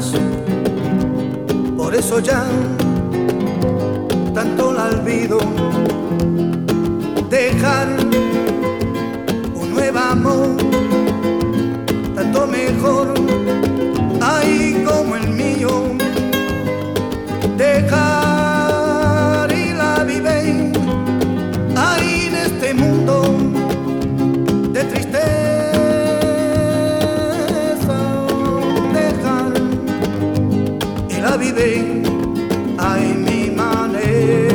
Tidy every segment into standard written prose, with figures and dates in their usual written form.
más, por eso ya tanto la olvido. Dejar un nuevo amor, tanto mejor, ay, como el mío. Dejar y la vive, ay, en este mundo de tristeza. Dejar y la vive, ay, mi manera.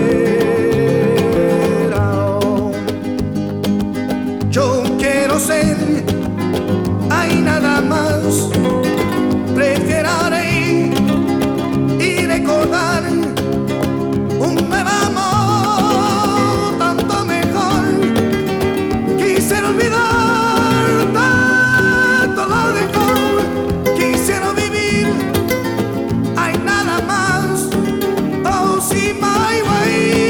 Yo quiero ser, hay nada más, preferiré y recordar un nuevo amor, tanto mejor. Quisiera olvidar tanto lo dejó, quisiera vivir, hay nada más, oh, see my way.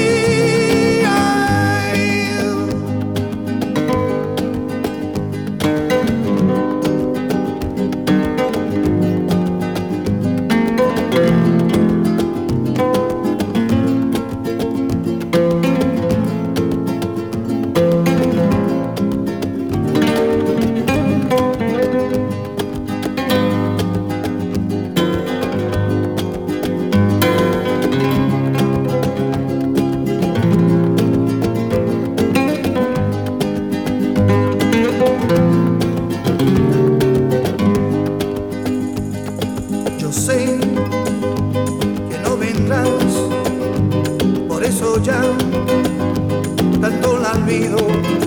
Yo sé que no vendrás, por eso ya tanto la olvido.